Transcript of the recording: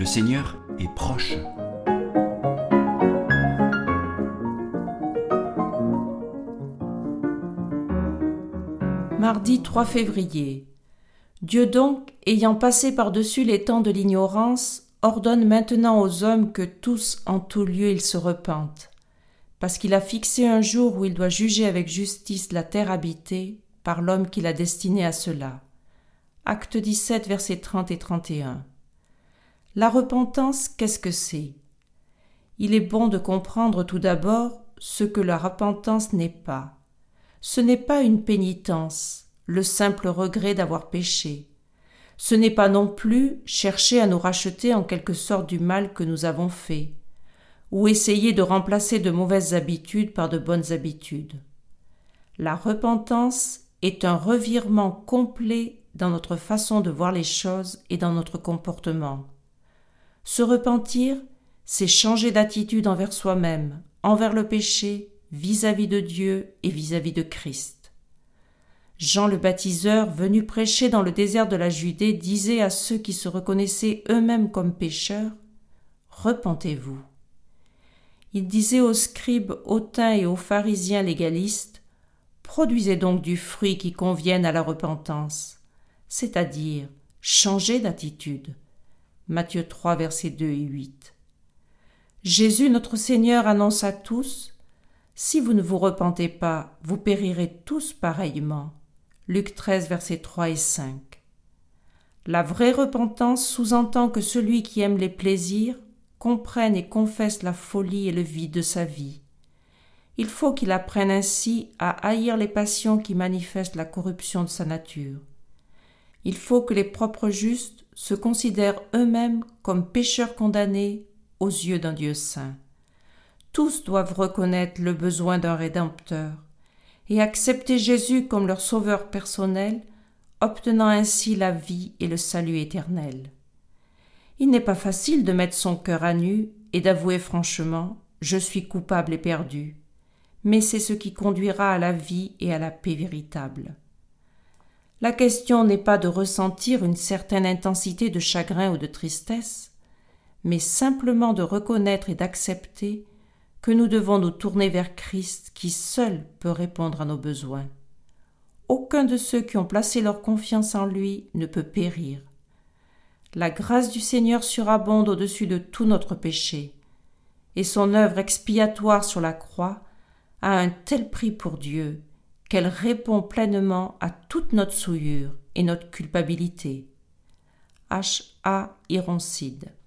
Le Seigneur est proche. Mardi 3 février. Dieu donc, ayant passé par-dessus les temps de l'ignorance, ordonne maintenant aux hommes que tous, en tout lieu, ils se repentent, parce qu'il a fixé un jour où il doit juger avec justice la terre habitée par l'homme qu'il a destiné à cela. Acte 17, versets 30 et 31. La repentance, qu'est-ce que c'est ? Il est bon de comprendre tout d'abord ce que la repentance n'est pas. Ce n'est pas une pénitence, le simple regret d'avoir péché. Ce n'est pas non plus chercher à nous racheter en quelque sorte du mal que nous avons fait, ou essayer de remplacer de mauvaises habitudes par de bonnes habitudes. La repentance est un revirement complet dans notre façon de voir les choses et dans notre comportement. Se repentir, c'est changer d'attitude envers soi-même, envers le péché, vis-à-vis de Dieu et vis-à-vis de Christ. Jean le baptiseur, venu prêcher dans le désert de la Judée, disait à ceux qui se reconnaissaient eux-mêmes comme pécheurs : « Repentez-vous ». Il disait aux scribes hautains et aux pharisiens légalistes : « Produisez donc du fruit qui convienne à la repentance, c'est-à-dire changez d'attitude. » Matthieu 3, versets 2 et 8. Jésus, notre Seigneur, annonce à tous : « Si vous ne vous repentez pas, vous périrez tous pareillement. » Luc 13, versets 3 et 5. La vraie repentance sous-entend que celui qui aime les plaisirs comprenne et confesse la folie et le vide de sa vie. Il faut qu'il apprenne ainsi à haïr les passions qui manifestent la corruption de sa nature. Il faut que les propres justes se considèrent eux-mêmes comme pécheurs condamnés aux yeux d'un Dieu saint. Tous doivent reconnaître le besoin d'un Rédempteur et accepter Jésus comme leur sauveur personnel, obtenant ainsi la vie et le salut éternel. Il n'est pas facile de mettre son cœur à nu et d'avouer franchement « Je suis coupable et perdu », mais c'est ce qui conduira à la vie et à la paix véritable. La question n'est pas de ressentir une certaine intensité de chagrin ou de tristesse, mais simplement de reconnaître et d'accepter que nous devons nous tourner vers Christ qui seul peut répondre à nos besoins. Aucun de ceux qui ont placé leur confiance en lui ne peut périr. La grâce du Seigneur surabonde au-dessus de tout notre péché, et son œuvre expiatoire sur la croix a un tel prix pour Dieu qu'elle répond pleinement à toute notre souillure et notre culpabilité. H. A. Ironside.